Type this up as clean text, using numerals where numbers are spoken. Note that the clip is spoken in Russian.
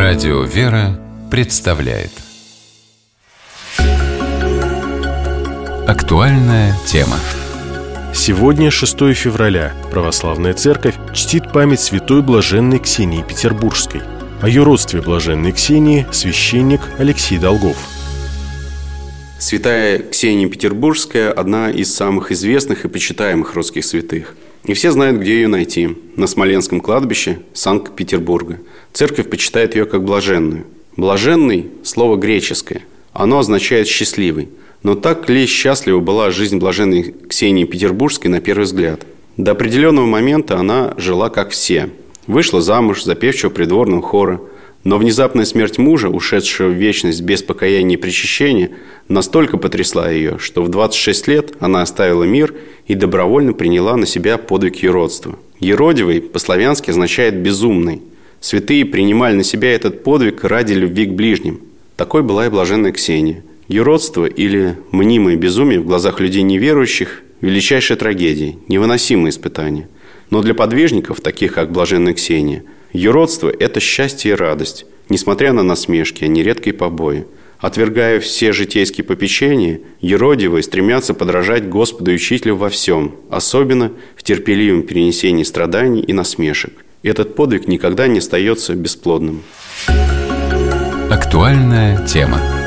Радио «Вера» представляет актуальная тема. Сегодня 6 февраля. Православная Церковь чтит память святой блаженной Ксении Петербургской. О ее родстве блаженной Ксении священник Алексей Долгов. Святая Ксения Петербургская – одна из самых известных и почитаемых русских святых. И все знают, где ее найти – на Смоленском кладбище Санкт-Петербурга. Церковь почитает ее как блаженную. Блаженный – слово греческое. Оно означает «счастливый». Но так ли счастлива была жизнь блаженной Ксении Петербургской на первый взгляд? До определенного момента она жила как все. Вышла замуж за певчего придворного хора. Но внезапная смерть мужа, ушедшего в вечность без покаяния и причащения, настолько потрясла ее, что в 26 лет она оставила мир и добровольно приняла на себя подвиг юродства. Юродивый по-славянски означает «безумный». Святые принимали на себя этот подвиг ради любви к ближним. Такой была и блаженная Ксения. Юродство или мнимое безумие в глазах людей неверующих – величайшая трагедия, невыносимое испытание. Но для подвижников, таких как блаженная Ксения, юродство – это счастье и радость, несмотря на насмешки, а нередко и побои. Отвергая все житейские попечения, юродивые стремятся подражать Господу и Учителю во всем, особенно в терпеливом перенесении страданий и насмешек. Этот подвиг никогда не остается бесплодным. Актуальная тема.